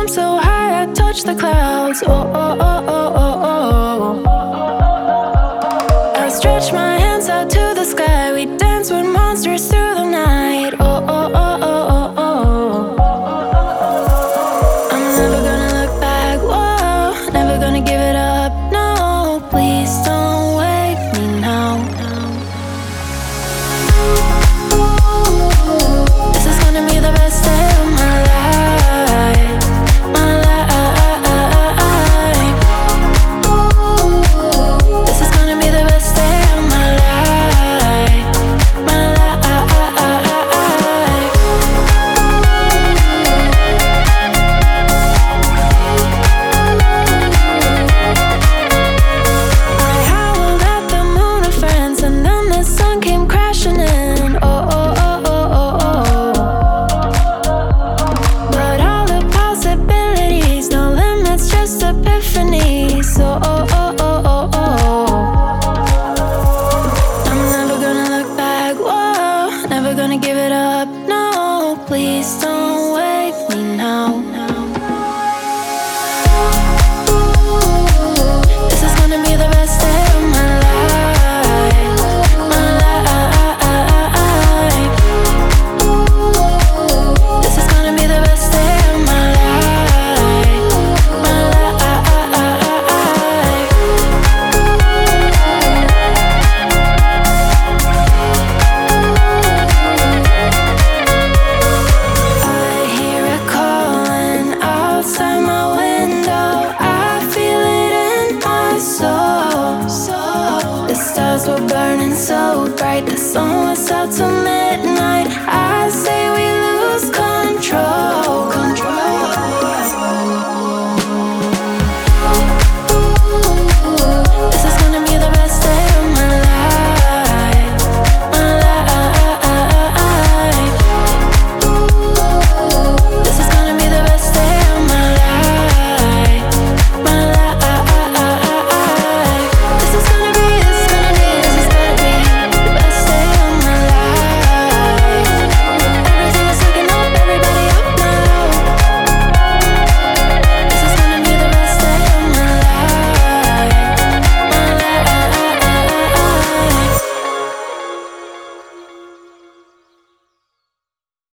so high I touch the clouds. Oh, oh, oh, oh, oh, oh. I stretch my hands out to the sky. We dance with monsters through the night. Oh, oh, oh, oh, oh, oh. I'm never gonna look back, whoa. Never gonna give it up, no. Please don't wake me now. This is gonna be the best day of my life. My life. This is gonna be the best day of my life. My life. I howled at the moon of France, and then the sun came crashing in. Oh, oh, oh, oh, oh, oh. But all the possibilities, no limits, just epiphanies. So, oh, oh, oh, oh, oh. I'm never gonna look back, whoa. Never gonna give it up, no. Please don't wake me now. This is gonna be the best day of my life. My life. This is gonna be the best day of my life. My life. I hear it calling outside my window. I feel it in my soul. The stars were burning so bright, the sun was out to midnight.